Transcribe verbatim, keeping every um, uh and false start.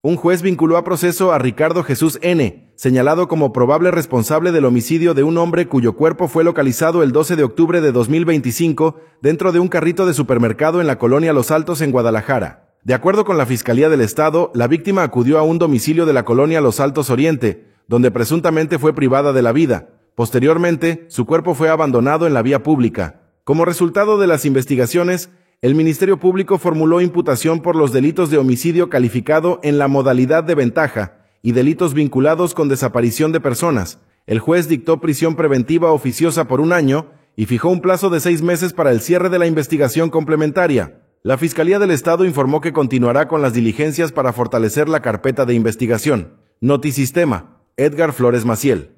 Un juez vinculó a proceso a Ricardo Jesús N., señalado como probable responsable del homicidio de un hombre cuyo cuerpo fue localizado el doce de octubre de dos mil veinticinco dentro de un carrito de supermercado en la colonia Los Altos en Guadalajara. De acuerdo con la Fiscalía del Estado, la víctima acudió a un domicilio de la colonia Los Altos Oriente, donde presuntamente fue privada de la vida. Posteriormente, su cuerpo fue abandonado en la vía pública. Como resultado de las investigaciones, el Ministerio Público formuló imputación por los delitos de homicidio calificado en la modalidad de ventaja y delitos vinculados con desaparición de personas. El juez dictó prisión preventiva oficiosa por un año y fijó un plazo de seis meses para el cierre de la investigación complementaria. La Fiscalía del Estado informó que continuará con las diligencias para fortalecer la carpeta de investigación. Notisistema, Edgar Flores Maciel.